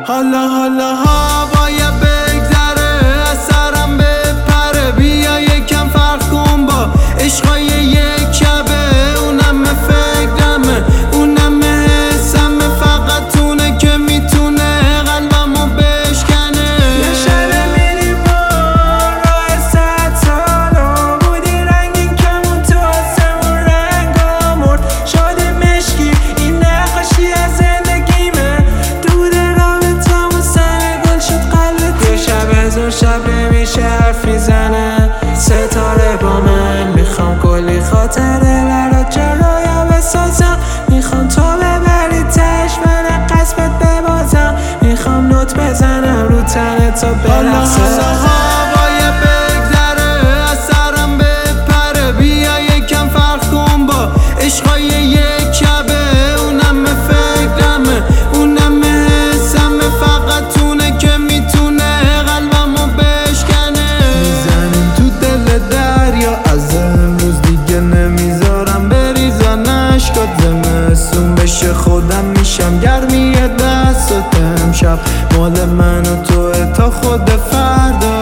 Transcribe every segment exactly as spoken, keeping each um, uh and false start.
حالا حالا هوای بگذره از سرم بپره، بیا یکم فرق کن با عشقای یک شبه. اونم فکرمه اونم حسمه، فقط تونه که میتونه قلبمو بشکنه. یه شب میری بار راه صد سالا، بودی رنگین کمون تو آسمون رنگا مرد. شده مشکی این نقاشی از زندگیمه، دود رابطمون سر گل شد قلبت. یه شب از اون شب نمیشه حرف میزنه، ستاره با من میخوام کلی خاطره برات جلویا بسازم. میخوام تو ببری تش من قصبت ببازم، میخوام نوت بزنم رو تنه تا برقصه. حالا هوای بگذره از سرم بپره، بیا یکم فرق کن با عشقای یک شبه. اونم فکرمه اونم حسمه، فقط تونه که میتونه قلبمو بشکنه. میزنیم تو دل دریا از امروز دیگه نمیذارم بریزن اشکات. زمستون بشه خودم میشم گرمی دستات، امشب مال من و توه تا خود فردا.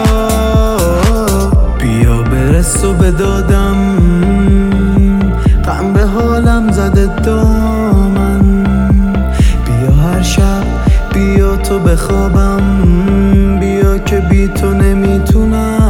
بیا برس و بدادم غم به حالم زده دامن، بیا هر شب بیا تو بخوابم، بیا که بی تو نمیتونم.